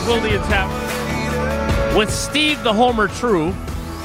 Wilde and Tap with Steve the Homer True,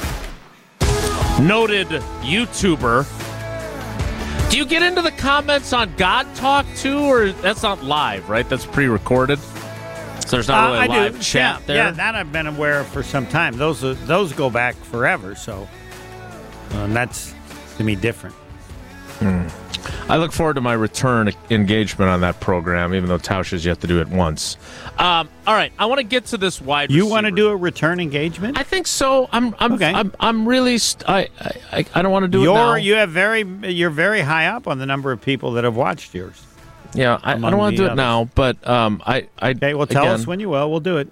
noted YouTuber. Do you get into the comments on God Talk too, or that's not live, right? That's pre-recorded. So there's not really a live chat there. Yeah, that I've been aware of for some time. Those go back forever, so that's to me different. I look forward to my return engagement on that program, even though Tausch has yet to do it once. All right, I want to get to this wide receiver. You want to do a return engagement? I think so. Okay. I'm really. I don't want to do it now. You're very high up on the number of people that have watched yours. Yeah, I don't want to do it now, but Okay, well, tell us when you will. We'll do it.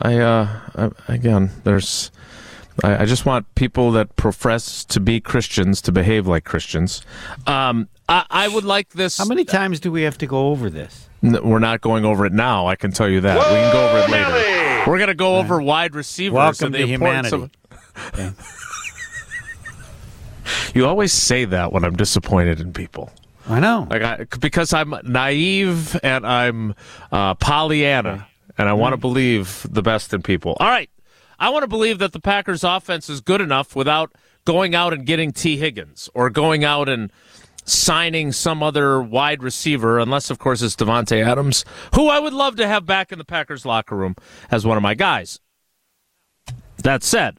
I just want people that profess to be Christians to behave like Christians. I would like this. How many times do we have to go over this? We're not going over it now, I can tell you that. We can go over it later. We're going to go over wide receivers. Welcome and the to humanity. Okay. You always say that when I'm disappointed in people. I know. Because I'm naive and I'm Pollyanna, and I want to believe the best in people. All right. I want to believe that the Packers' offense is good enough without going out and getting T. Higgins or going out and signing some other wide receiver, unless, of course, it's Davante Adams, who I would love to have back in the Packers locker room as one of my guys. That said,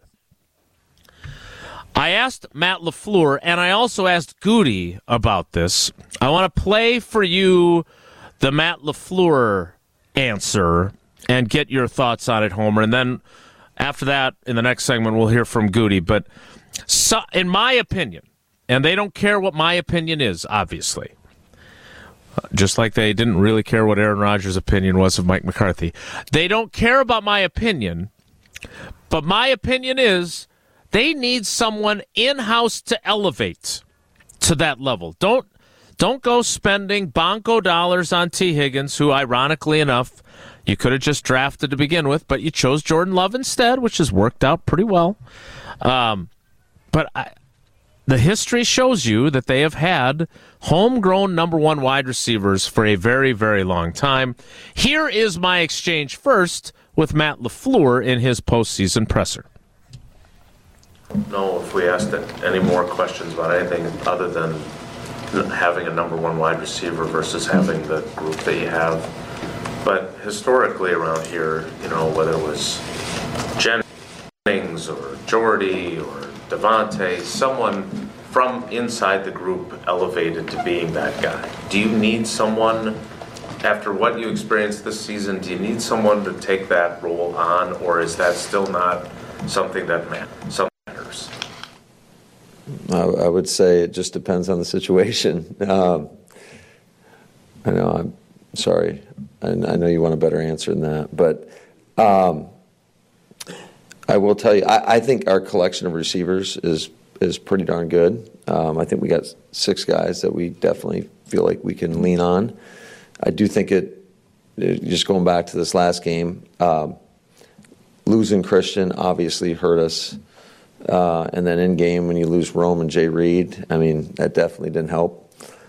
I asked Matt LaFleur, and I also asked Goody about this. I want to play for you the Matt LaFleur answer and get your thoughts on it, Homer, and then after that, in the next segment, we'll hear from Goody. But in my opinion, and they don't care what my opinion is, obviously, just like they didn't really care what Aaron Rodgers' opinion was of Mike McCarthy. They don't care about my opinion, but my opinion is they need someone in-house to elevate to that level. Don't go spending bonko dollars on T. Higgins, who, ironically enough, you could have just drafted to begin with, but you chose Jordan Love instead, which has worked out pretty well. The history shows you that they have had homegrown number one wide receivers for a very, very long time. Here is my exchange first with Matt LaFleur in his postseason presser. No, if we asked any more questions about anything other than having a number one wide receiver versus having the group that you have. But historically around here, whether it was Jennings or Jordy or Davante, someone from inside the group elevated to being that guy. Do you need someone, after what you experienced this season, do you need someone to take that role on, or is that still not something that matters? I would say it just depends on the situation. I know I'm sorry. I know you want a better answer than that, but I will tell you, I think our collection of receivers is pretty darn good. I think we got 6 guys that we definitely feel like we can lean on. I do think just going back to this last game, losing Christian obviously hurt us. And then in game, when you lose Rome and Jay Reed, I mean, that definitely didn't help.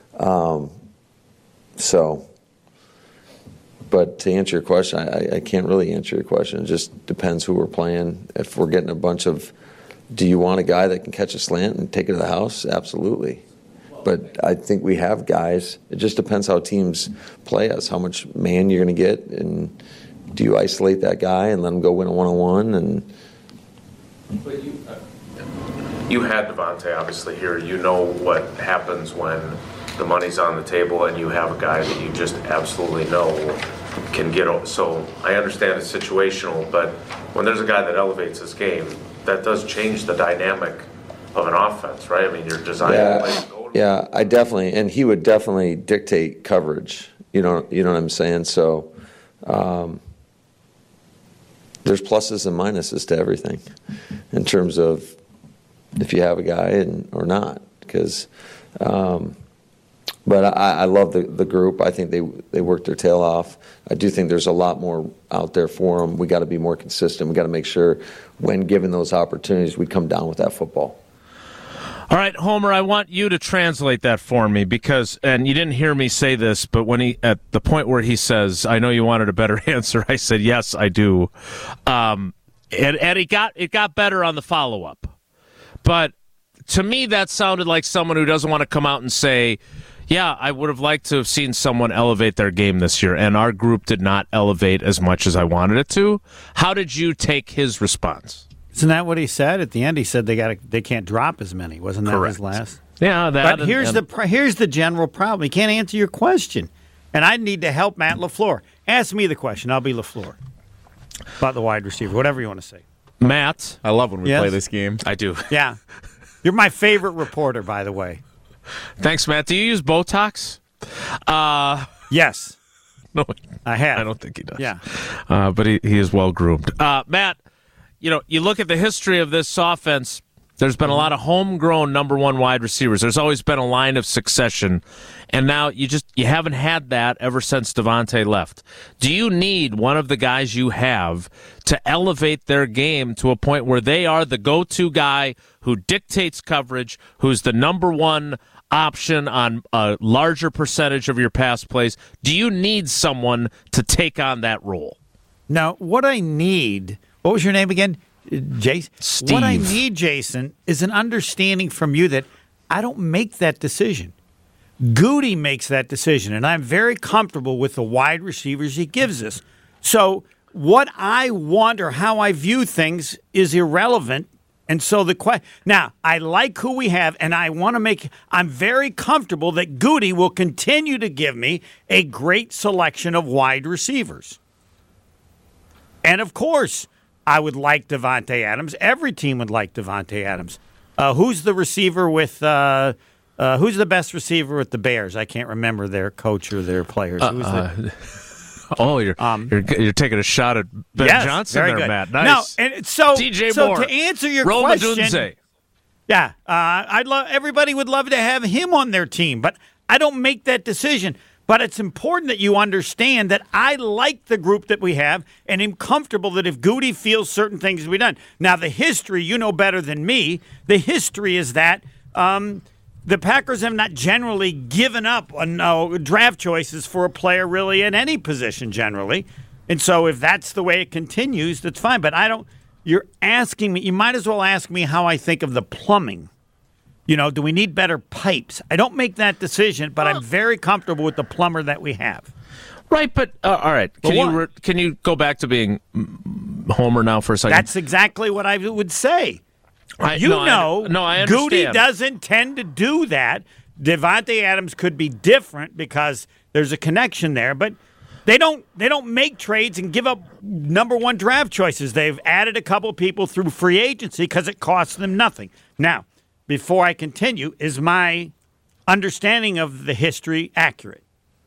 But to answer your question, I can't really answer your question. It just depends who we're playing. If we're getting a bunch of, do you want a guy that can catch a slant and take it to the house? Absolutely. But I think we have guys. It just depends how teams play us, how much man you're going to get, and do you isolate that guy and let him go win a one-on-one? But you had Davante obviously here. You know what happens when the money's on the table and you have a guy that you just absolutely know can get. So I understand it's situational, but when there's a guy that elevates his game, that does change the dynamic of an offense, right? I mean, you're designing plays to go. Yeah, I definitely, and he would definitely dictate coverage. You know what I'm saying? So there's pluses and minuses to everything in terms of if you have a guy or not. Because, but I love the group. I think they work their tail off. I do think there's a lot more out there for them. We got to be more consistent. We got to make sure when given those opportunities, we come down with that football. All right, Homer, I want you to translate that for me because, and you didn't hear me say this, but when at the point where he says, I know you wanted a better answer, I said, yes, I do. And it got better on the follow-up. But to me, that sounded like someone who doesn't want to come out and say, yeah, I would have liked to have seen someone elevate their game this year, and our group did not elevate as much as I wanted it to. How did you take his response? Isn't that what he said at the end? He said they can't drop as many. Wasn't that Correct. his last? Yeah, But here's the general problem. He can't answer your question, and I need to help Matt LaFleur. Ask me the question. I'll be LaFleur about the wide receiver, whatever you want to say. Matt, I love when we play this game. I do. Yeah, you're my favorite reporter, by the way. Thanks, Matt. Do you use Botox? Yes, No, I have. I don't think he does. Yeah, but he is well groomed. Matt, you look at the history of this offense. There's been a lot of homegrown number one wide receivers. There's always been a line of succession, and now you haven't had that ever since Davante left. Do you need one of the guys you have to elevate their game to a point where they are the go-to guy who dictates coverage, who's the number one option on a larger percentage of your pass plays? Do you need someone to take on that role? Now, what I need, what was your name again? Jason? Steve. What I need, Jason, is an understanding from you that I don't make that decision. Goody makes that decision, and I'm very comfortable with the wide receivers he gives us. So what I want or how I view things is irrelevant. And so now, I like who we have, and I'm very comfortable that Goody will continue to give me a great selection of wide receivers. And, of course, I would like Davante Adams. Every team would like Davante Adams. Who's the receiver with who's the best receiver with the Bears? I can't remember their coach or their players. You're taking a shot at Ben Johnson very there, good. Matt. Nice. No, and so DJ so Moore. to answer your Rome question, Odunze. yeah, everybody would love to have him on their team, but I don't make that decision. But it's important that you understand that I like the group that we have, and am comfortable that if Goody feels certain things to be done. Now, the history, you know better than me, the history is that the Packers have not generally given up on draft choices for a player really in any position generally. And so if that's the way it continues, that's fine. But you're asking me, you might as well ask me how I think of the plumbing. Do we need better pipes? I don't make that decision, but I'm very comfortable with the plumber that we have. Right, but all right. Can you go back to being Homer now for a second? That's exactly what I would say. I understand. Goody doesn't tend to do that. Davante Adams could be different because there's a connection there, but they don't make trades and give up number one draft choices. They've added a couple people through free agency because it costs them nothing. Now, before I continue, is my understanding of the history accurate?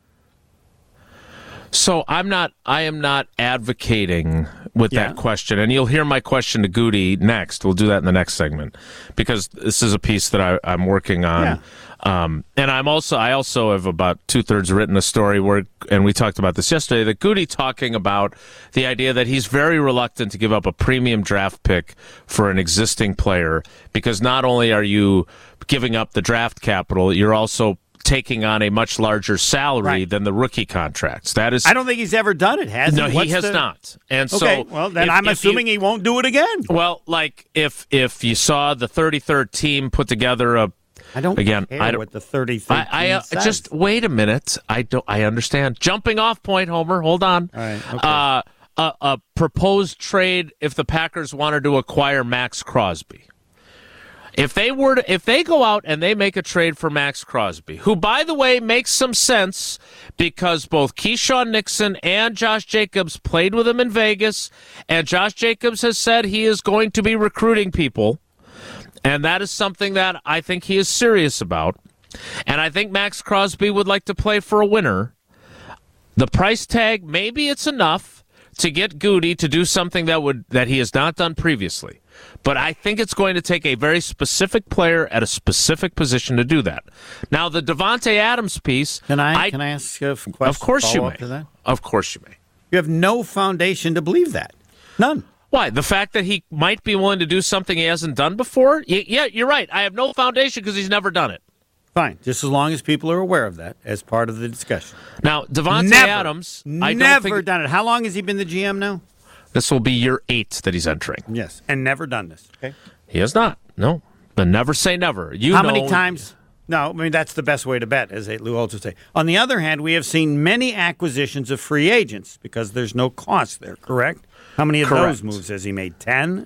So I am not advocating with that question, and you'll hear my question to Goody next. We'll do that in the next segment because this is a piece that I'm working on. Yeah. And I also have about 2/3 written a story where, and we talked about this yesterday, that Goody talking about the idea that he's very reluctant to give up a premium draft pick for an existing player because not only are you giving up the draft capital, you're also taking on a much larger salary than the rookie contracts. That is, I don't think he's ever done it, has he? No, he has not. And okay, so, well, then I'm assuming he won't do it again. Well, like if you saw the 33rd team put together a, I don't care what the 33rd team says. Just wait a minute. I understand. Jumping off point, Homer. Hold on. All right. Okay. A proposed trade if the Packers wanted to acquire Max Crosby. If they go out and they make a trade for Max Crosby, who, by the way, makes some sense because both Keyshawn Nixon and Josh Jacobs played with him in Vegas, and Josh Jacobs has said he is going to be recruiting people, and that is something that I think he is serious about. And I think Max Crosby would like to play for a winner. The price tag, maybe it's enough to get Goody to do something that he has not done previously. But I think it's going to take a very specific player at a specific position to do that. Now, the Davante Adams piece... Can I ask a question? Of course you may. To that? Of course you may. You have no foundation to believe that. None. Why? The fact that he might be willing to do something he hasn't done before? Yeah, you're right. I have no foundation because he's never done it. Fine, just as long as people are aware of that as part of the discussion. Now, Davante Adams, I don't think done it. How long has he been the GM now? this will be year 8 that he's entering. Yes, and never done this. Okay, he has not. No, but never say never. How many times? No, I mean, that's the best way to bet, as Lou Holtz would say. On the other hand, we have seen many acquisitions of free agents because there's no cost there, correct? How many of those moves has he made? 10?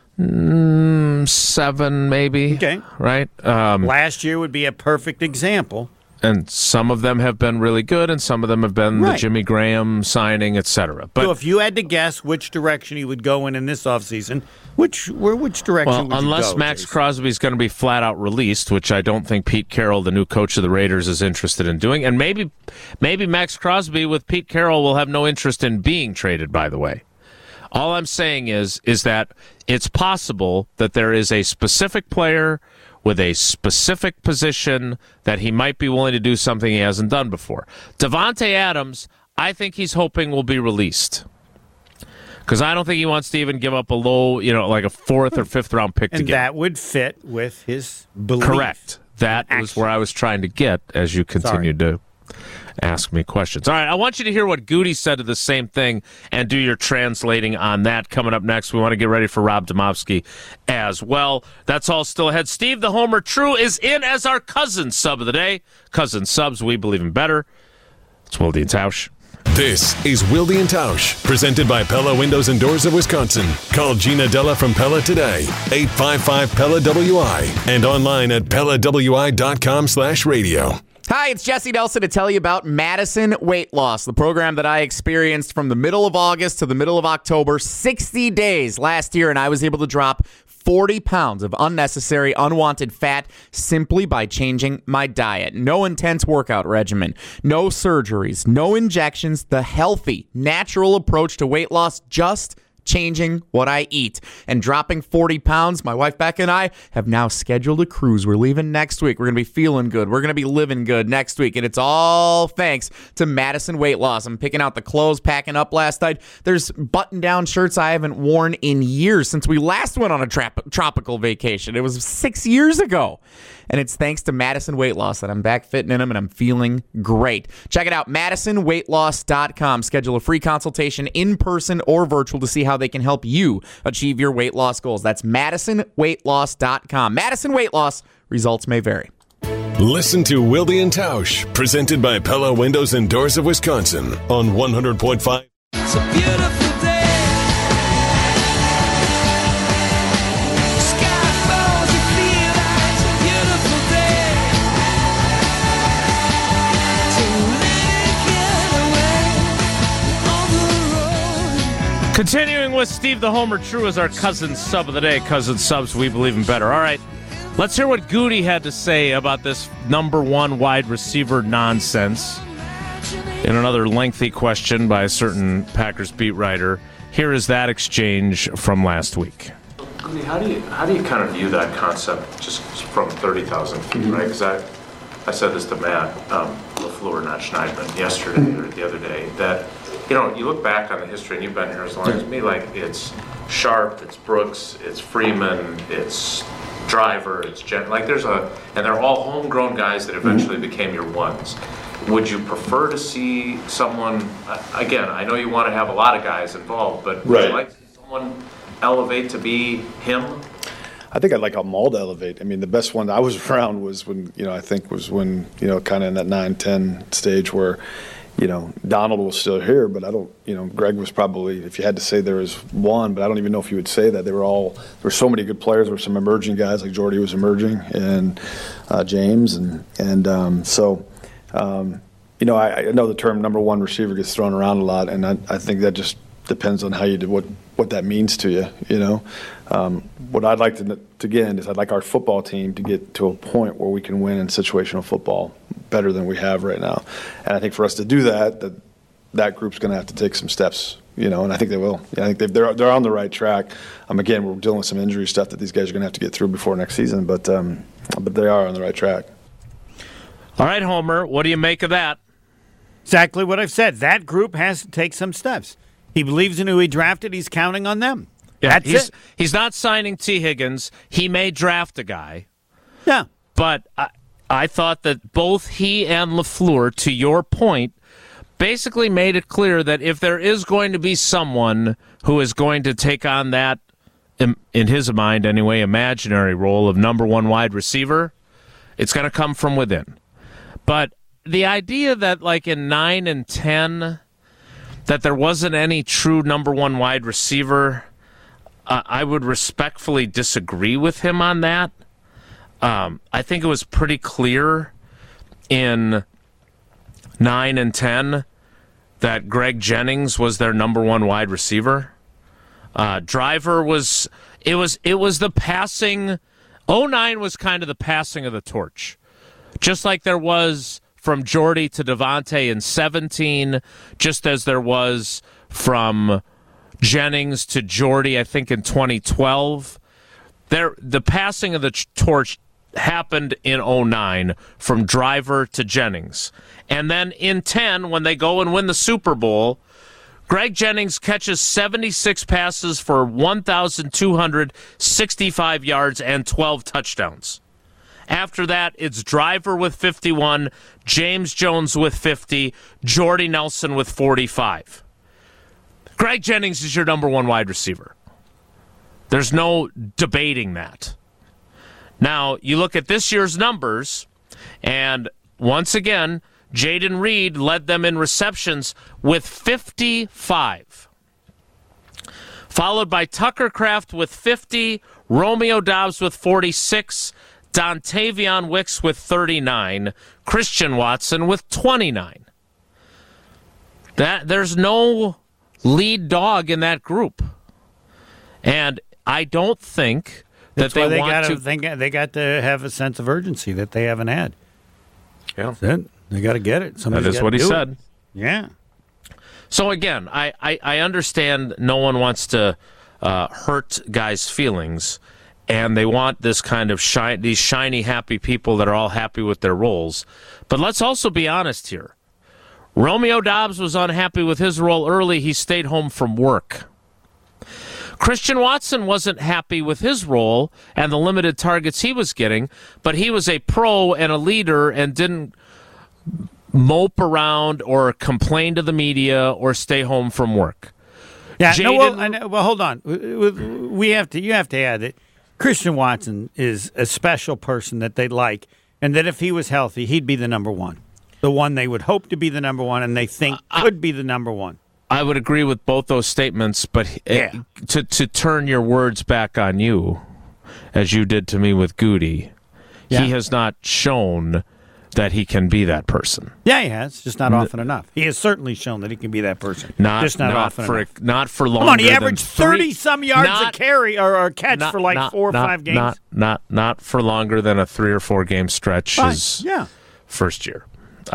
7, maybe. Okay. Right? Last year would be a perfect example. And some of them have been really good, and some of them have been the Jimmy Graham signing, etc. But so if you had to guess which direction he would go in this offseason, which direction would you unless go, Max Jason? Crosby is going to be flat out released, which I don't think Pete Carroll, the new coach of the Raiders, is interested in doing. And maybe Max Crosby with Pete Carroll will have no interest in being traded, by the way. All I'm saying is that it's possible that there is a specific player with a specific position that he might be willing to do something he hasn't done before. Davante Adams, I think he's hoping will be released. Because I don't think he wants to even give up a low, like a 4th or 5th round pick to and get. that would fit with his belief. Correct. That was where I was trying to get as you continued to ask me questions. All right, I want you to hear what Goody said to the same thing and do your translating on that. Coming up next, we want to get ready for Rob Demovsky as well. That's all still ahead. Steve the Homer True is in as our cousin sub of the day. Cousin subs, we believe in better. It's Wilde and Tausch. This is Wilde and Tausch, presented by Pella Windows and Doors of Wisconsin. Call Gina Della from Pella today, 855-PELLA-WI, and online at PellaWI.com/radio. Hi, it's Jesse Nelson to tell you about Madison Weight Loss, the program that I experienced from the middle of August to the middle of October, 60 days last year, and I was able to drop 40 pounds of unnecessary, unwanted fat simply by changing my diet. No intense workout regimen, no surgeries, no injections, the healthy, natural approach to weight loss, just changing what I eat and dropping 40 pounds. My wife Becca and I have now scheduled a cruise. We're leaving next week. We're going to be feeling good. We're going to be living good next week. And it's all thanks to Madison Weight Loss. I'm picking out the clothes, packing up last night. There's button-down shirts I haven't worn in years since we last went on a tropical vacation. It was 6 years ago. And it's thanks to Madison Weight Loss that I'm back fitting in them and I'm feeling great. Check it out, MadisonWeightLoss.com. Schedule a free consultation in person or virtual to see how they can help you achieve your weight loss goals. That's MadisonWeightLoss.com. Madison Weight Loss. Results may vary. Listen to Wilde and Tausch, presented by Pella Windows and Doors of Wisconsin on 100.5. It's a beautiful day. Sky falls, you feel like it's a beautiful day. To let it get away on the road. Continuing with Steve the Homer True as our cousin sub of the day. Cousin subs, we believe in better. All right, let's hear what Goody had to say about this number 1 wide receiver nonsense. In another lengthy question by a certain Packers beat writer, here is that exchange from last week. Goody, how do you kind of view that concept just from 30,000 feet, right? Because I said this to Matt LaFleur, not Schneidman, yesterday or the other day, that you look back on the history, and you've been here as long as me, like it's Sharp, it's Brooks, it's Freeman, it's Driver, it's Jen, and they're all homegrown guys that eventually became your ones. Would you prefer to see someone, again, I know you want to have a lot of guys involved, but would you like to see someone elevate to be him? I think I'd like them all to elevate. I mean, the best one I was around was when, kind of in that 9-10 stage where, Donald was still here, but I don't, Greg was probably, if you had to say there was one, but I don't even know if you would say that. There were so many good players. There were some emerging guys, like Jordy was emerging, and James, I know the term number 1 receiver gets thrown around a lot, and I think that just depends on how you do what that means to you. What I'd like to get is I'd like our football team to get to a point where we can win in situational football better than we have right now. And I think for us to do that group's going to have to take some steps. And I think they will. I think they're on the right track. Again, we're dealing with some injury stuff that these guys are going to have to get through before next season, but they are on the right track. All right, Homer, what do you make of that? Exactly what I've said. That group has to take some steps. He believes in who he drafted. He's counting on them. Yeah, That's it. He's not signing T. Higgins. He may draft a guy. Yeah. But I thought that both he and LaFleur, to your point, basically made it clear that if there is going to be someone who is going to take on that, in his mind anyway, imaginary role of number one wide receiver, it's going to come from within. But the idea that like in 9 and 10 that there wasn't any true number one wide receiver, I would respectfully disagree with him on that. I think it was pretty clear in 9 and 10 that Greg Jennings was their number one wide receiver. Driver was the passing. 09 was kind of the passing of the torch, just like there was from Jordy to Devontae in 17, just as there was from Jennings to Jordy, I think in 2012. The passing of the torch happened in 09 from Driver to Jennings. And then in 10, when they go and win the Super Bowl, Greg Jennings catches 76 passes for 1,265 yards and 12 touchdowns. After that, it's Driver with 51, James Jones with 50, Jordy Nelson with 45. Greg Jennings is your number one wide receiver. There's no debating that. Now, you look at this year's numbers, and once again, Jayden Reed led them in receptions with 55. Followed by Tucker Kraft with 50, Romeo Doubs with 46, Dontavion Wicks with 39, Christian Watson with 29. There's no lead dog in that group. And I don't think that they want to. They got to have a sense of urgency that they haven't had. Yeah. That's it. They got to get it. That is what he said. Yeah. So again, I understand no one wants to hurt guys' feelings, and they want this kind of these shiny, happy people that are all happy with their roles. But let's also be honest here. Romeo Doubs was unhappy with his role early. He stayed home from work. Christian Watson wasn't happy with his role and the limited targets he was getting, but he was a pro and a leader and didn't mope around or complain to the media or stay home from work. Yeah, well, hold on. You have to add that Christian Watson is a special person that they like, and that if he was healthy, he'd be the number one. The one they would hope to be the number one and they think could be the number one. I would agree with both those statements, but to turn your words back on you, as you did to me with Goody, he has not shown that he can be that person. Yeah, he has, just not often enough. He has certainly shown that he can be that person, just not often enough. Not for longer. Come on, he averaged 30-some yards a carry or catch for like 4 or 5 games. Not for longer than a 3 or 4 game stretch his first year.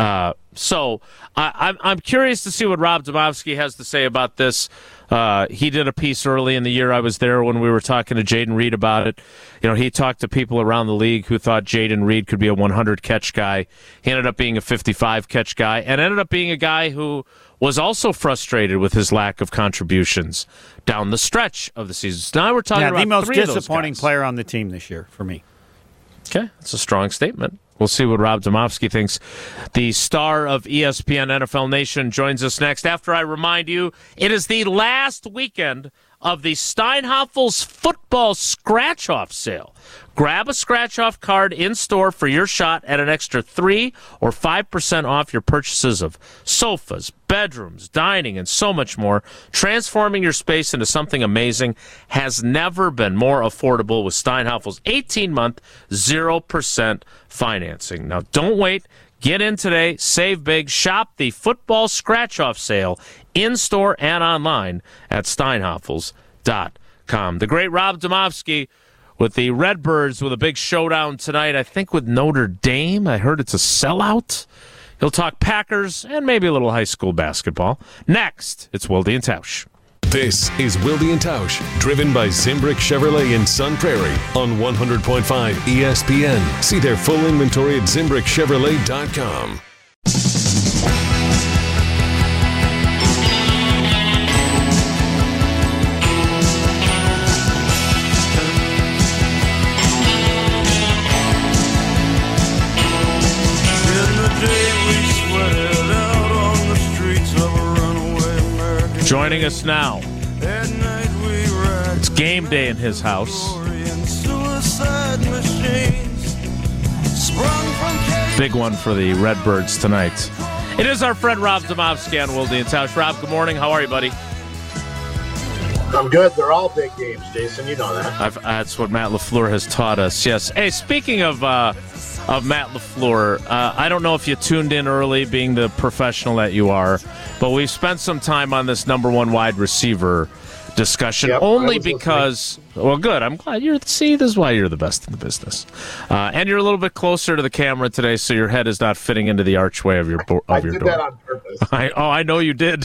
So I'm curious to see what Rob Demovsky has to say about this. He did a piece early in the year. I was there when we were talking to Jayden Reed about it. He talked to people around the league who thought Jayden Reed could be a 100-catch guy. He ended up being a 55-catch guy and ended up being a guy who was also frustrated with his lack of contributions down the stretch of the season. So now we're talking about the most 3 of those disappointing guys. player on the team this year for me. Okay, that's a strong statement. We'll see what Rob Demovsky thinks. The star of ESPN NFL Nation joins us next. After I remind you, it is the last weekend of the Steinhafels football scratch-off sale. Grab a scratch-off card in-store for your shot at an extra 3 or 5% off your purchases of sofas, bedrooms, dining, and so much more. Transforming your space into something amazing has never been more affordable with Steinhafels' 18-month, 0% financing. Now, don't wait. Get in today, save big, shop the football scratch-off sale in-store and online at steinhafels.com. The great Rob Demovsky with the Redbirds with a big showdown tonight, I think with Notre Dame. I heard it's a sellout. He'll talk Packers and maybe a little high school basketball. Next, it's Wilde and Tausch. This is Wilde and Tausch, driven by Zimbrick Chevrolet in Sun Prairie on 100.5 ESPN. See their full inventory at ZimbrickChevrolet.com. Joining us now. At night we ride It's game day in his house. glory and suicide machines. Sprung from cage. Big one for the Redbirds tonight. It is our friend Rob Domofsky on Wilde and Tausch. Rob, good morning. How are you, buddy? I'm good. They're all big games, Jason. You know that. That's what Matt LaFleur has taught us. Yes. Hey, speaking of Matt LaFleur, I don't know if you tuned in early, being the professional that you are, but we've spent some time on this number one wide receiver discussion, Yep, only I was because, well, good. I'm glad this is why you're the best in the business. And you're a little bit closer to the camera today, so your head is not fitting into the archway of your door. I did that on purpose. I know you did.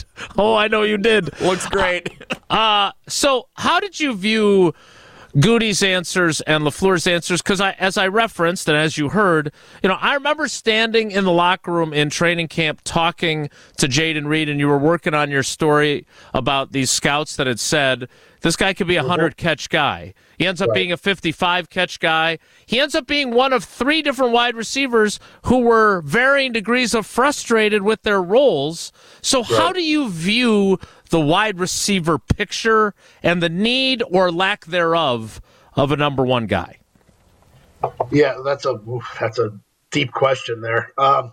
Looks great. So how did you view Goody's answers and LaFleur's answers? Because as I referenced and as you heard, I remember standing in the locker room in training camp talking to Jayden Reed, and you were working on your story about these scouts that had said this guy could be a 100-catch guy. He ends up being a 55-catch guy. He ends up being one of 3 different wide receivers who were varying degrees of frustrated with their roles. So how do you view the wide receiver picture and the need or lack thereof of a number one guy? Yeah, that's a deep question there.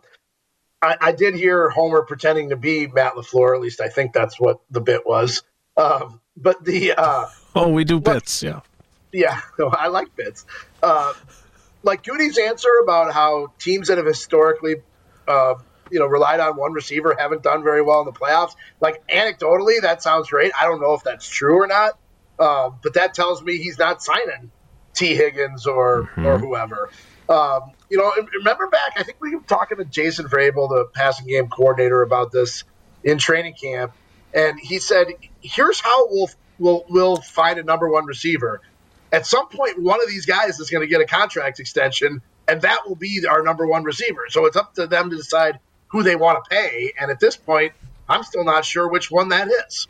I did hear Homer pretending to be Matt LaFleur. At least I think that's what the bit was. But the we do bits, yeah. Yeah, no, I like bits. Like Goody's answer about how teams that have historically, relied on one receiver haven't done very well in the playoffs. Like anecdotally, that sounds great. I don't know if that's true or not, but that tells me he's not signing T. Higgins or whoever. Remember back, I think we were talking to Jason Vrabel, the passing game coordinator, about this in training camp, and he said, "Here's how we'll find a number one receiver. At some point, one of these guys is going to get a contract extension, and that will be our number one receiver. So it's up to them to decide who they want to pay. And at this point, I'm still not sure which one that is."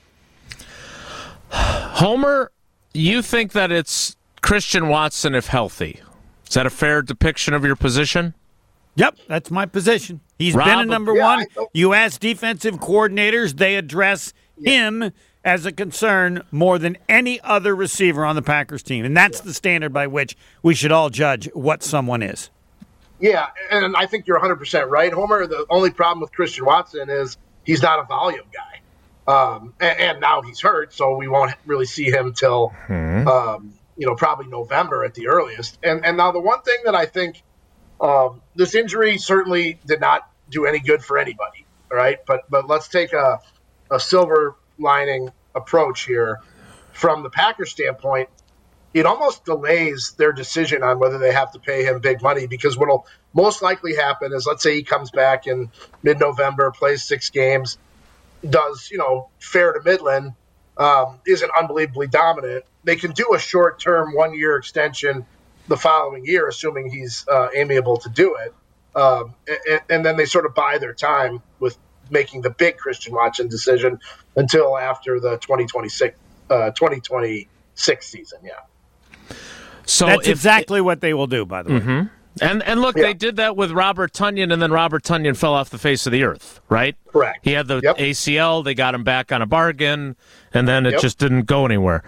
Homer, you think that it's Christian Watson if healthy. Is that a fair depiction of your position? Yep, that's my position. He's Rob, been a number yeah, one. You ask defensive coordinators, they address him as a concern more than any other receiver on the Packers team. And that's the standard by which we should all judge what someone is. Yeah, and I think you're 100% right, Homer. The only problem with Christian Watson is he's not a volume guy. And now he's hurt, so we won't really see him till, probably November at the earliest. And now the one thing that I think this injury certainly did not do any good for anybody, all right? But let's take a silver lining approach here. From the Packers standpoint, it almost delays their decision on whether they have to pay him big money, because what will most likely happen is, let's say he comes back in mid-November, plays 6 games, does, fair to Midland, isn't unbelievably dominant. They can do a short-term 1-year extension the following year, assuming he's amiable to do it. And then they sort of buy their time with making the big Christian Watson decision until after the 2026 season. Yeah. So That's exactly what they will do, by the way. And look, they did that with Robert Tonyan, and then Robert Tonyan fell off the face of the earth, right? Correct. He had the ACL. They got him back on a bargain, and then it just didn't go anywhere.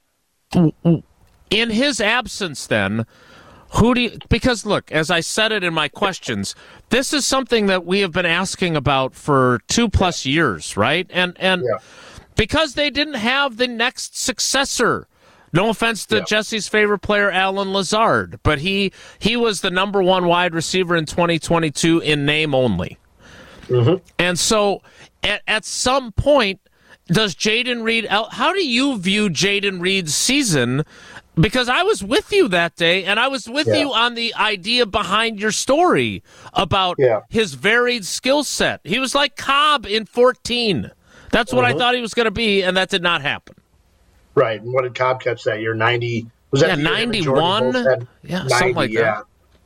In his absence, then, because look, as I said it in my questions, this is something that we have been asking about for 2+ years, right? And because they didn't have the next successor. No offense to Jesse's favorite player, Alan Lazard, but he was the number one wide receiver in 2022 in name only. And so at some point, does Jayden Reed, how do you view Jayden Reed's season? Because I was with you that day, and I was with you on the idea behind your story about his varied skill set. He was like Cobb in 14. That's what I thought he was going to be, and that did not happen. Right. And what did Cobb catch that year? 90? Was that 91? Yeah, 90, something like that.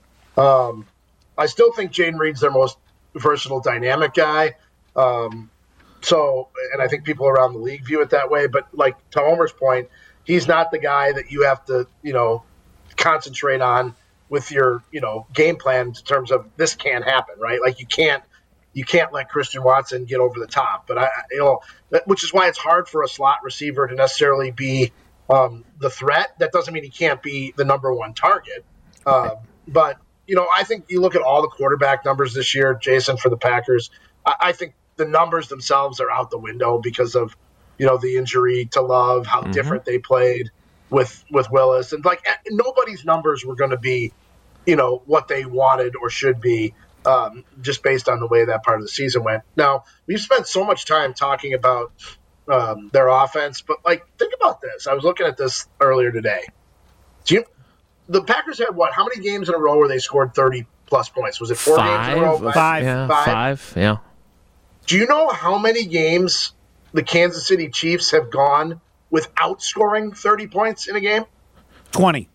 I still think Jayden Reed's their most versatile, dynamic guy. And I think people around the league view it that way. But like to Homer's point, he's not the guy that you have to, concentrate on with your, game plan in terms of this can't happen, right? Like you can't you can't let Christian Watson get over the top. But which is why it's hard for a slot receiver to necessarily be the threat. That doesn't mean he can't be the number one target. But I think you look at all the quarterback numbers this year, Jason, for the Packers. I think the numbers themselves are out the window because of the injury to Love, how different they played with Willis, and like nobody's numbers were going to be what they wanted or should be, just based on the way that part of the season went. Now, we've spent so much time talking about their offense, but think about this. I was looking at this earlier today. The Packers had how many games in a row where they scored 30-plus points? Was it 4 games in a row? Five. Yeah. Do you know how many games the Kansas City Chiefs have gone without scoring 30 points in a game? 20.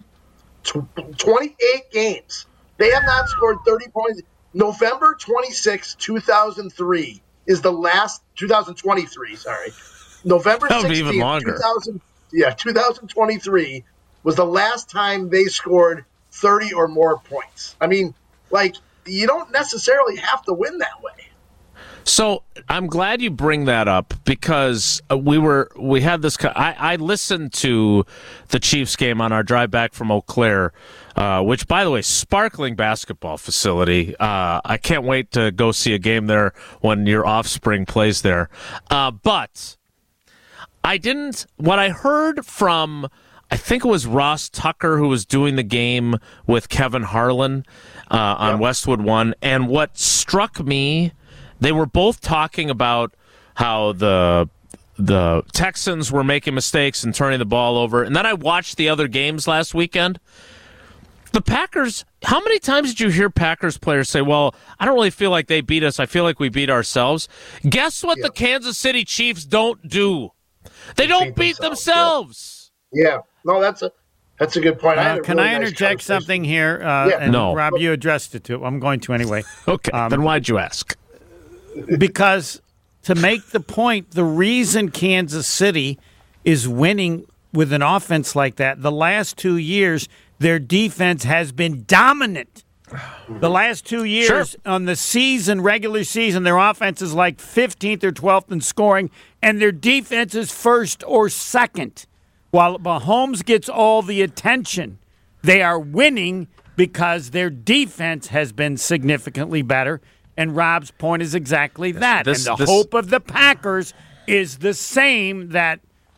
28 games. They have not scored 30 points. November 26, 2003 is the last 2023, sorry. November 16th, that would be even longer. 2023 was the last time they scored 30 or more points. I mean, you don't necessarily have to win that way. So I'm glad you bring that up because we had this. I listened to the Chiefs game on our drive back from Eau Claire, which, by the way, sparkling basketball facility. I can't wait to go see a game there when your offspring plays there. But I didn't. What I heard from, I think it was Ross Tucker who was doing the game with Kevin Harlan on Westwood One, and what struck me. They were both talking about how the Texans were making mistakes and turning the ball over. And then I watched the other games last weekend. The Packers, how many times did you hear Packers players say, well, I don't really feel like they beat us. I feel like we beat ourselves. Guess what the Kansas City Chiefs don't do? They don't beat themselves. Yeah. No, that's a good point. Can I interject something here? No. Rob, you addressed it to. I'm going to anyway. Okay. Then why'd you ask? Because to make the point, the reason Kansas City is winning with an offense like that, the last 2 years, their defense has been dominant. The last 2 years on the regular season, their offense is like 15th or 12th in scoring, and their defense is first or second. While Mahomes gets all the attention, they are winning because their defense has been significantly better. And Rob's point is exactly that. And the hope of the Packers is the same, that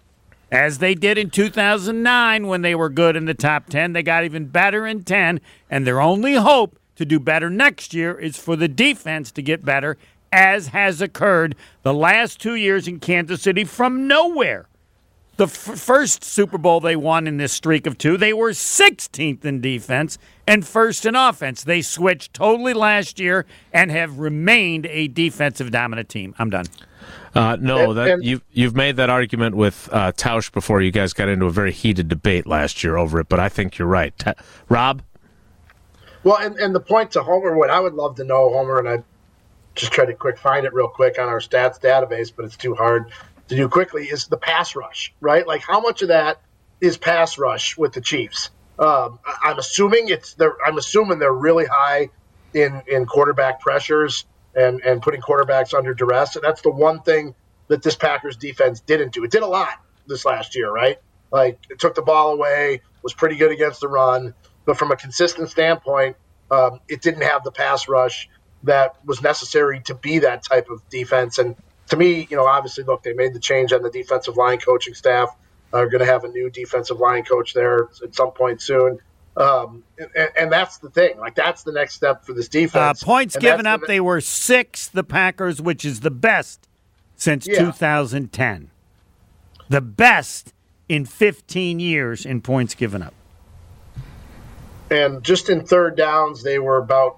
as they did in 2009 when they were good in the top 10, they got even better in 10. And their only hope to do better next year is for the defense to get better, as has occurred the last 2 years in Kansas City from nowhere. The first Super Bowl they won in this streak of 2, they were 16th in defense and first in offense. They switched totally last year and have remained a defensive dominant team. I'm done. You've made that argument with Tausch before. You guys got into a very heated debate last year over it, but I think you're right. Rob? Well, and the point to Homer, what I would love to know, Homer, and I just tried to find it real quick on our stats database, but it's too hard to do quickly, is the pass rush, right? Like, how much of that is pass rush with the Chiefs? I'm assuming they're really high in quarterback pressures and putting quarterbacks under duress. And that's the one thing that this Packers defense didn't do. It did a lot this last year, right? Like, it took the ball away, was pretty good against the run, but from a consistent standpoint, it didn't have the pass rush that was necessary to be that type of defense. And to me, obviously, look, they made the change on the defensive line coaching staff. They're going to have a new defensive line coach there at some point soon. And that's the thing. Like, that's the next step for this defense. Points given up, they were 6th, the Packers, which is the best since 2010. The best in 15 years in points given up. And just in third downs, they were about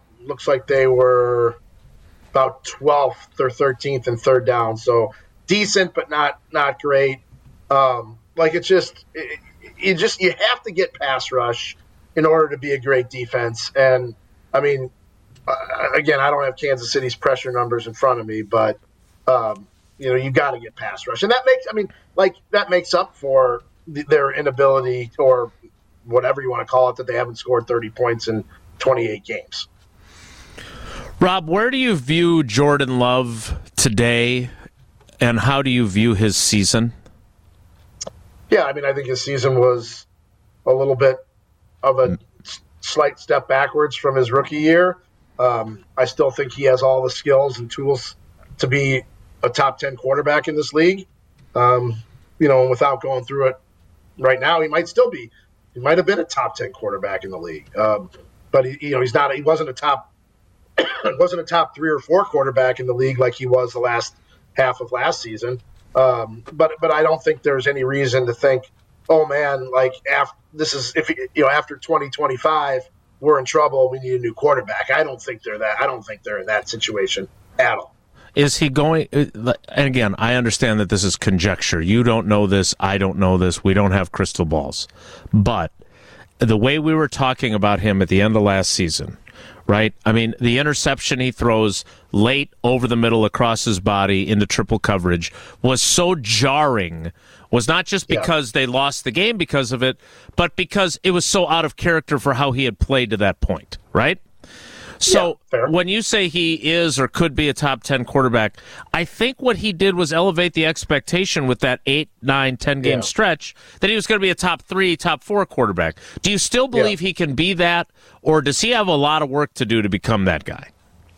12th or 13th in third down. So decent, but not great. It's just you have to get pass rush in order to be a great defense. And I mean, again, I don't have Kansas City's pressure numbers in front of me, but you got to get pass rush, and that makes up for their inability, or whatever you want to call it, that they haven't scored 30 points in 28 games. Rob, where do you view Jordan Love today, and how do you view his season? Yeah, I mean, I think his season was a little bit of a slight step backwards from his rookie year. I still think he has all the skills and tools to be a top 10 quarterback in this league. Without going through it right now, he might still be. He might have been a top 10 quarterback in the league. But he's not. He wasn't a top. wasn't a top 3 or 4 quarterback in the league like he was the last half of last season. But I don't think there's any reason to think, oh man, like after 2025 we're in trouble. We need a new quarterback. I don't think they're in that situation at all. Is he going? And again, I understand that this is conjecture. You don't know this. I don't know this. We don't have crystal balls. But the way we were talking about him at the end of last season, right? I mean, the interception he throws late over the middle across his body into triple coverage was so jarring. Was not just because they lost the game because of it, but because it was so out of character for how he had played to that point, right? So when you say he is or could be a top 10 quarterback, I think what he did was elevate the expectation with that 8, 9, 10 game stretch that he was going to be a top 3, top 4 quarterback. Do you still believe he can be that, or does he have a lot of work to do to become that guy?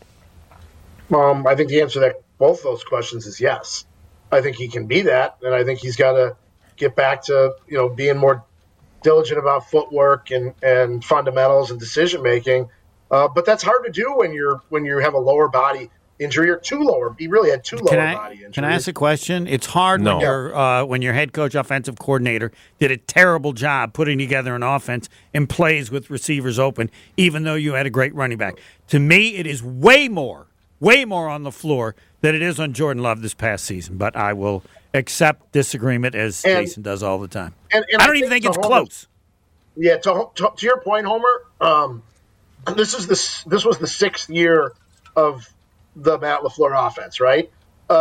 I think the answer to both those questions is yes. I think he can be that, and I think he's got to get back to being more diligent about footwork and fundamentals and decision making. But that's hard to do when you have a lower body injury or two lower. He really had two lower body injuries. Can I ask a question? It's hard when your head coach, offensive coordinator, did a terrible job putting together an offense and plays with receivers open, even though you had a great running back. To me, it is way more on the floor than it is on Jordan Love this past season. But I will accept disagreement as Jason does all the time. And I don't even think it's close. Yeah, to your point, Homer. This was the 6th year of the Matt LaFleur offense, right?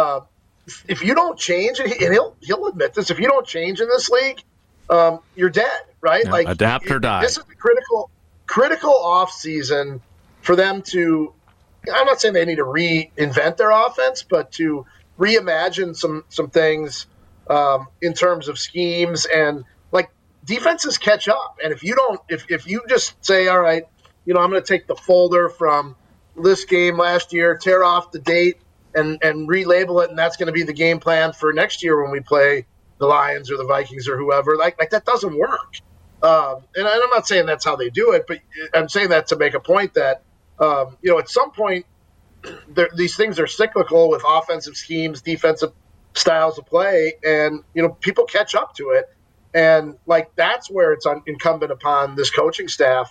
If you don't change, and he'll admit this, if you don't change in this league, you're dead, right? Yeah, like adapt or die. This is the critical off season for them to. I'm not saying they need to reinvent their offense, but to reimagine some things in terms of schemes and like defenses catch up. And if you just say, all right, I'm going to take the folder from this game last year, tear off the date, and relabel it, and that's going to be the game plan for next year when we play the Lions or the Vikings or whoever. Like that doesn't work. And I'm not saying that's how they do it, but I'm saying that to make a point that at some point these things are cyclical with offensive schemes, defensive styles of play, and people catch up to it. And like that's where it's incumbent upon this coaching staff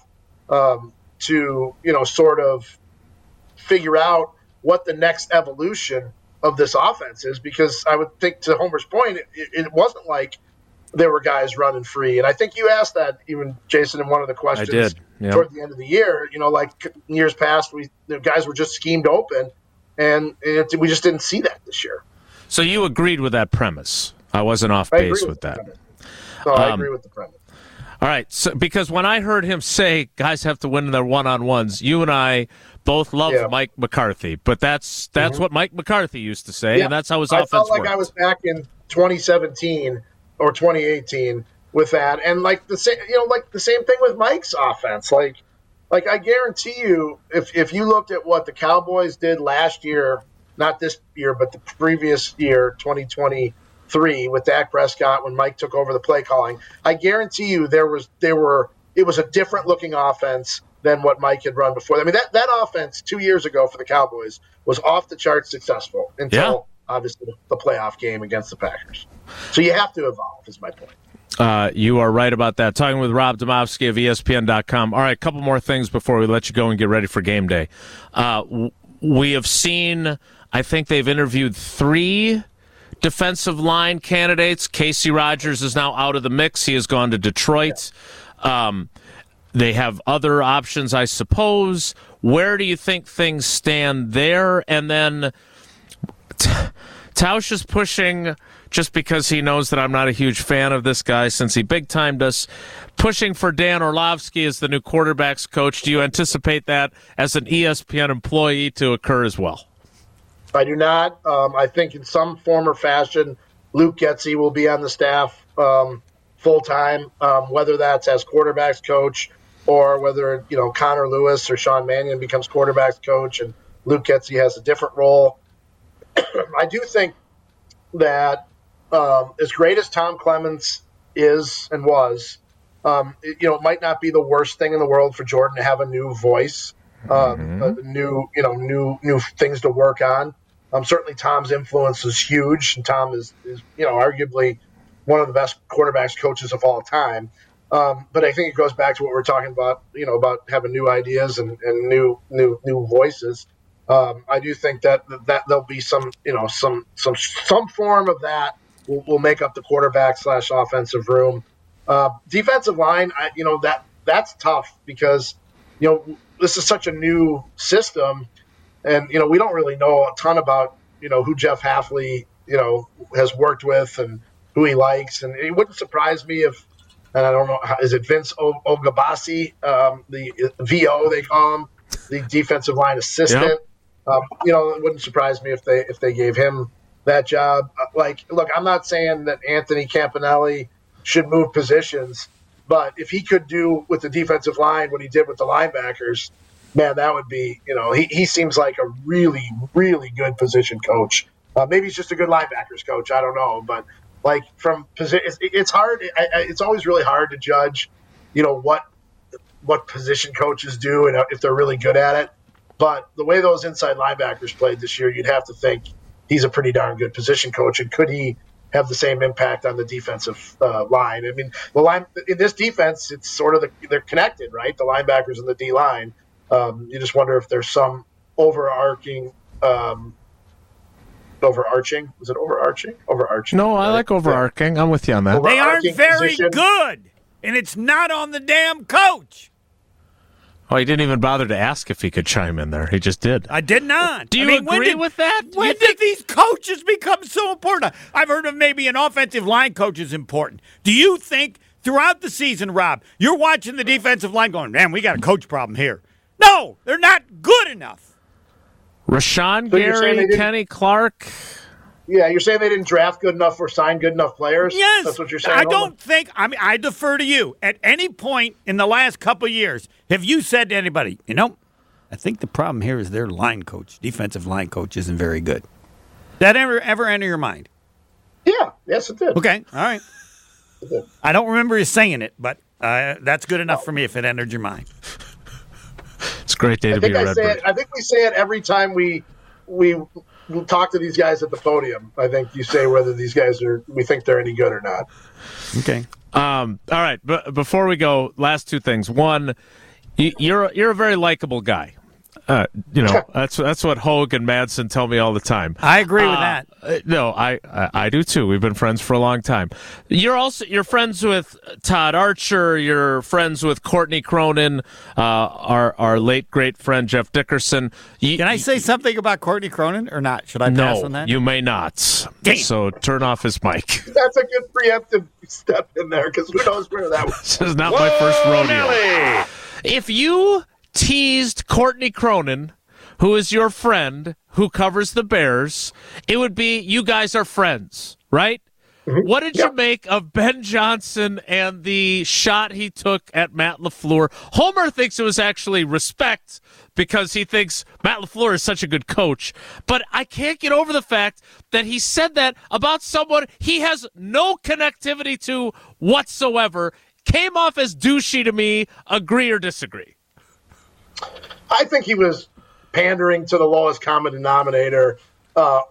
to sort of figure out what the next evolution of this offense is, because I would think, to Homer's point, it wasn't like there were guys running free. And I think you asked that even, Jason, in one of the questions. I did. Yep. Toward the end of the year. Like years past, the guys were just schemed open, and we just didn't see that this year. So you agreed with that premise. I wasn't off base with that. No, I agree with the premise. All right, so because when I heard him say guys have to win their one-on-ones, you and I both love Mike McCarthy, but that's what Mike McCarthy used to say, and that's how his offense worked. I felt like I was back in 2017 or 2018 with that, and like the same thing with Mike's offense. Like I guarantee you, if you looked at what the Cowboys did last year, not this year, but the previous year, 2023, with Dak Prescott when Mike took over the play calling, I guarantee you it was a different looking offense than what Mike had run before. I mean, that offense 2 years ago for the Cowboys was off the charts successful until obviously the playoff game against the Packers. So you have to evolve, is my point. You are right about that. Talking with Rob Demovsky of ESPN.com. All right, a couple more things before we let you go and get ready for game day. We have seen, I think they've interviewed 3 defensive line candidates. Casey Rogers is now out of the mix. He has gone to Detroit. They have other options, I suppose. Where do you think things stand there? And then Tausch is pushing, just because he knows that I'm not a huge fan of this guy since he big-timed us, pushing for Dan Orlovsky as the new quarterbacks coach. Do you anticipate that as an ESPN employee to occur as well? I do not. I think in some form or fashion, Luke Getsy will be on the staff full-time, whether that's as quarterbacks coach or whether, Connor Lewis or Sean Mannion becomes quarterbacks coach and Luke Getsy has a different role. I do think that as great as Tom Clements is and was, it might not be the worst thing in the world for Jordan to have a new voice, new things to work on. Certainly Tom's influence is huge, and Tom is arguably one of the best quarterbacks coaches of all time. But I think it goes back to what we're talking about, about having new ideas and new voices. I do think that there'll be some form of that will make up the quarterback / offensive room. Defensive line, that's tough because, this is such a new system and, we don't really know a ton about, who Jeff Hafley, has worked with and who he likes. And it wouldn't surprise me if, and I don't know, is it Vince Ogabasi, the VO they call him, the defensive line assistant? Yep. It wouldn't surprise me if they gave him that job. Look, I'm not saying that Anthony Campanelli should move positions, but if he could do with the defensive line what he did with the linebackers, man, that would be, he seems like a really, really good position coach. Maybe he's just a good linebackers coach. I don't know, but from position, it's hard. It's always really hard to judge, what position coaches do and if they're really good at it. But the way those inside linebackers played this year, you'd have to think he's a pretty darn good position coach. And could he have the same impact on the defensive line? I mean, the line in this defense, it's sort of they're connected, right? The linebackers and the D line. You just wonder if there's some overarching. Was it overarching? Overarching. No, I like overarching. Yeah. I'm with you on that. They aren't very good, and it's not on the damn coach. Oh, he didn't even bother to ask if he could chime in there. He just did. I did not. Do you agree with that? When did these coaches become so important? I've heard of maybe an offensive line coach is important. Do you think throughout the season, Rob, you're watching the defensive line going, man, we got a coach problem here? No, they're not good enough. Rashawn Gary, Kenny Clark. Yeah, you're saying they didn't draft good enough or sign good enough players? Yes. That's what you're saying? I don't think – I defer to you. At any point in the last couple of years, have you said to anybody, I think the problem here is their line coach, defensive line coach, isn't very good? Did that ever enter your mind? Yeah. Yes, it did. Okay. All right. It did. I don't remember you saying it, but that's good enough for me if it entered your mind. It's a great day to be a Redbird. I think we say it every time we talk to these guys at the podium. I think you say whether these guys we think they're any good or not. Okay. All right. But before we go, last two things. One, you're a very likable guy. That's what Hogue and Madsen tell me all the time. I agree with that. No, I do too. We've been friends for a long time. You're friends with Todd Archer. You're friends with Courtney Cronin, our late great friend Jeff Dickerson. Can I say something about Courtney Cronin or not? Should I pass on that? No, you may not. Damn. So turn off his mic. That's a good preemptive step in there because who knows where that was. This is not my first rodeo. If you teased Courtney Cronin, who is your friend who covers the Bears, it would be you guys are friends, right? Mm-hmm. What did you make of Ben Johnson and the shot he took at Matt LaFleur? Homer thinks it was actually respect because he thinks Matt LaFleur is such a good coach, but I can't get over the fact that he said that about someone he has no connectivity to whatsoever. Came off as douchey to me. Agree or disagree? I think he was pandering to the lowest common denominator. What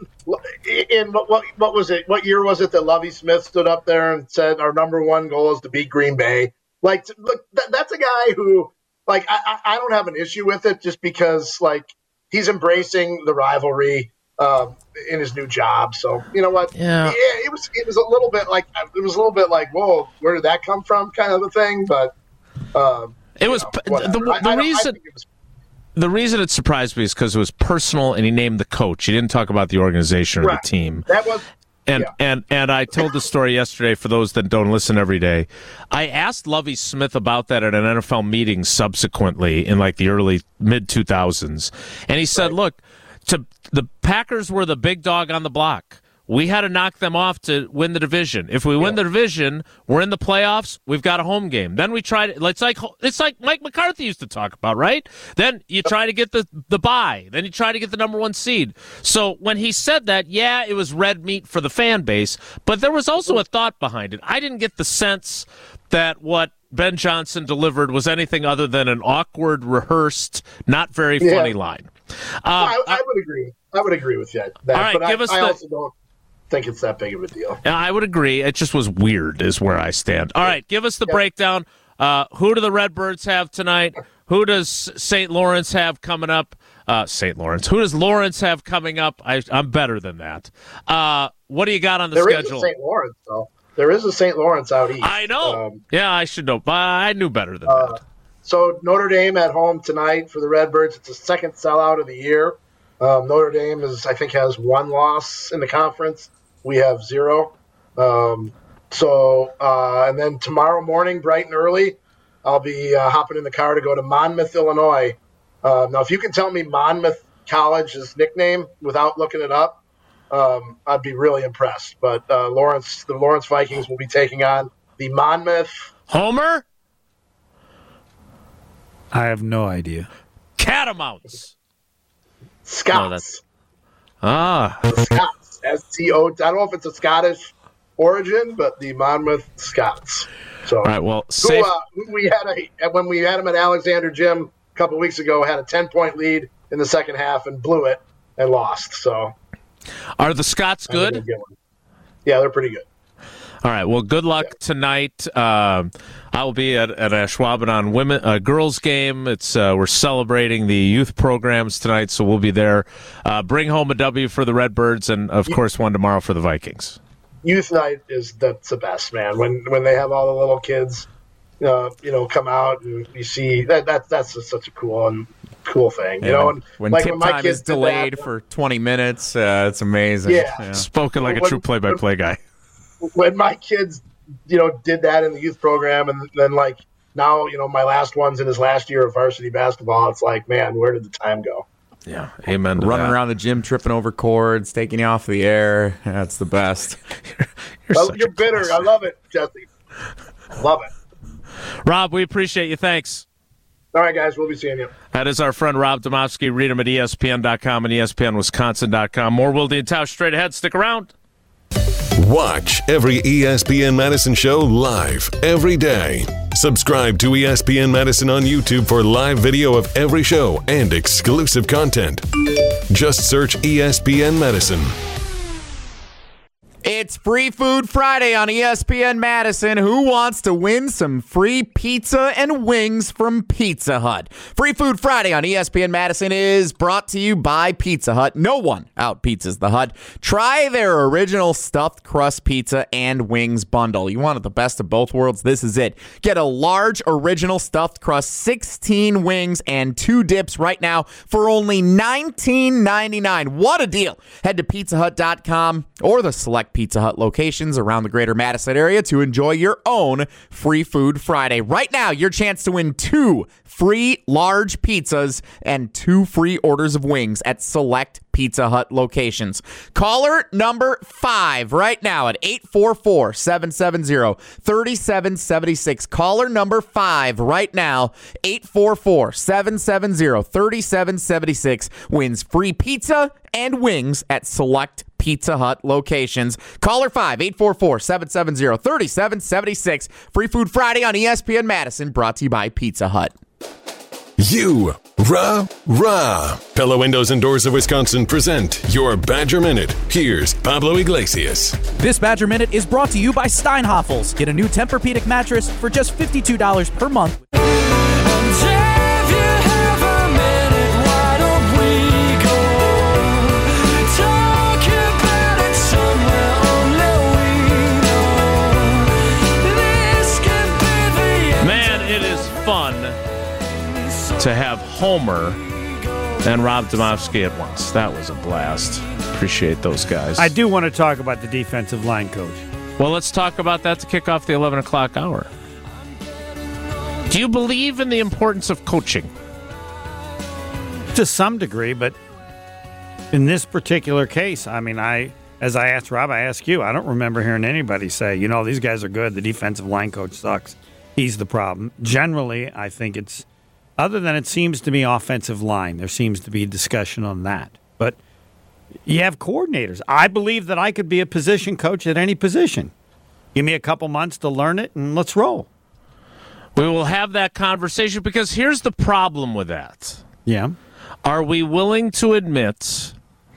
was it? What year was it that Lovie Smith stood up there and said our number one goal is to beat Green Bay? That's a guy who, I don't have an issue with it just because, he's embracing the rivalry in his new job. So you know what? Yeah. It was a little bit like whoa, where did that come from? Kind of a thing, but. It was the reason. the reason it surprised me is because it was personal, and he named the coach. He didn't talk about the organization or the team. That was. And I told the story yesterday for those that don't listen every day. I asked Lovie Smith about that at an NFL meeting subsequently in like the early mid-2000s. And he said, look, the Packers were the big dog on the block. We had to knock them off to win the division. If we win the division, we're in the playoffs. We've got a home game. Then we try to. It's like Mike McCarthy used to talk about, right? Then you try to get the bye. Then you try to get the number 1 seed. So when he said that, yeah, it was red meat for the fan base, but there was also a thought behind it. I didn't get the sense that what Ben Johnson delivered was anything other than an awkward, rehearsed, not very funny line. I would agree. I would agree with that. All right, but I also don't think it's that big of a deal. I would agree. It just was weird is where I stand. All right, give us the breakdown. Who do the Redbirds have tonight? Who does St. Lawrence have coming up? St. Lawrence. Who does Lawrence have coming up? I'm better than that. What do you got on the schedule? There is a St. Lawrence, though. There is a St. Lawrence out east. I know. I should know. But I knew better than that. So Notre Dame at home tonight for the Redbirds. It's the second sellout of the year. Notre Dame has 1 loss in the conference. We have 0. And then tomorrow morning, bright and early, I'll be hopping in the car to go to Monmouth, Illinois. Now, if you can tell me Monmouth College's nickname without looking it up, I'd be really impressed. But the Lawrence Vikings will be taking on the Monmouth. Homer? I have no idea. Catamounts. Scots. Scots. S-T-O. I don't know if it's a Scottish origin, but the Monmouth Scots. So, all right, well, when we had them at Alexander Gym a couple weeks ago, had a 10-point lead in the second half and blew it and lost. So, are the Scots good? Yeah, they're pretty good. All right. Well, good luck tonight. I will be at a Schwaben girls game. We're celebrating the youth programs tonight, so we'll be there. Bring home a W for the Redbirds, and of course one tomorrow for the Vikings. Youth night that's the best, man. When they have all the little kids, come out and you see that's just such a cool thing, And when tip time is delayed for 20 minutes, it's amazing. Yeah. Spoken like a true play-by-play guy. When my kids, did that in the youth program, and then now, my last one's in his last year of varsity basketball, it's like, man, where did the time go? Yeah, amen. Running around the gym, tripping over cords, taking you off the air. That's the best. You're bitter. I love it, Jesse. Love it. Rob, we appreciate you. Thanks. All right, guys, we'll be seeing you. That is our friend Rob Domofsky. Read him at ESPN.com and ESPNWisconsin.com. More Wilde and Tausch straight ahead. Stick around. Watch every ESPN Madison show live every day. Subscribe to ESPN Madison on YouTube for live video of every show and exclusive content. Just search ESPN Madison. It's Free Food Friday on ESPN Madison. Who wants to win some free pizza and wings from Pizza Hut? Free Food Friday on ESPN Madison is brought to you by Pizza Hut. No one out-pizzas the Hut. Try their original stuffed crust pizza and wings bundle. You wanted the best of both worlds? This is it. Get a large original stuffed crust, 16 wings, and 2 dips right now for only $19.99. What a deal. Head to pizzahut.com or the select Pizza Hut locations around the greater Madison area to enjoy your own Free Food Friday. Right now, your chance to win 2 free large pizzas and 2 free orders of wings at select Pizza Hut locations. Caller number 5 right now at 844-770-3776. Caller number 5 right now, 844-770-3776 wins free pizza and wings at select Pizza Hut locations. Caller 5, 844-770-3776. Free Food Friday on ESPN Madison, brought to you by Pizza Hut. You, rah. Pella Windows and Doors of Wisconsin present your Badger Minute. Here's Pablo Iglesias. This Badger Minute is brought to you by Steinhoffels. Get a new Tempur-Pedic mattress for just $52 per month. To have Homer and Rob Domofsky at once. That was a blast. Appreciate those guys. I do want to talk about the defensive line coach. Well, let's talk about that to kick off the 11 o'clock hour. Do you believe in the importance of coaching? To some degree, but in this particular case, I mean, as I asked Rob, I asked you, I don't remember hearing anybody say, these guys are good, the defensive line coach sucks. He's the problem. Generally, I think it's, other than it seems to be offensive line, there seems to be discussion on that. But you have coordinators. I believe that I could be a position coach at any position. Give me a couple months to learn it, and let's roll. We will have that conversation because here's the problem with that. Yeah. Are we willing to admit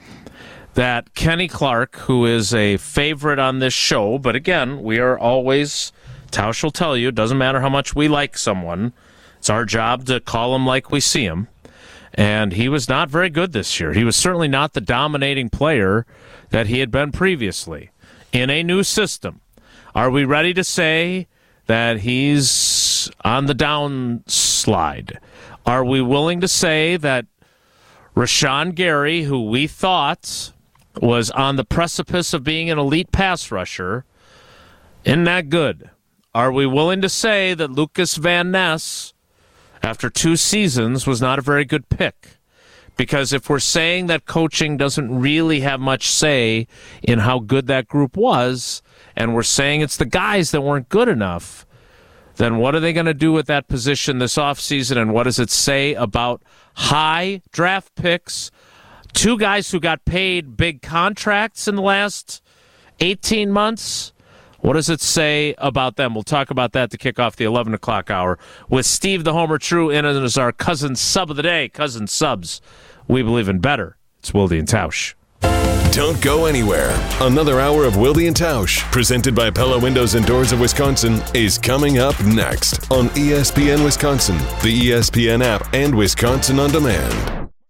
that Kenny Clark, who is a favorite on this show, but again, we are always, Tausch will tell you, it doesn't matter how much we like someone, it's our job to call him like we see him. And he was not very good this year. He was certainly not the dominating player that he had been previously in a new system. Are we ready to say that he's on the downslide? Are we willing to say that Rashawn Gary, who we thought was on the precipice of being an elite pass rusher, isn't that good? Are we willing to say that Lucas Van Ness, after 2 seasons, was not a very good pick? Because if we're saying that coaching doesn't really have much say in how good that group was, and we're saying it's the guys that weren't good enough, then what are they going to do with that position this offseason, and what does it say about high draft picks, 2 guys who got paid big contracts in the last 18 months? What does it say about them? We'll talk about that to kick off the 11 o'clock hour with Steve the Homer True in as our Cousin Sub of the day. Cousin Subs, we believe in better. It's Wilde and Tausch. Don't go anywhere. Another hour of Wilde and Tausch, presented by Pella Windows and Doors of Wisconsin, is coming up next on ESPN Wisconsin, the ESPN app, and Wisconsin On Demand.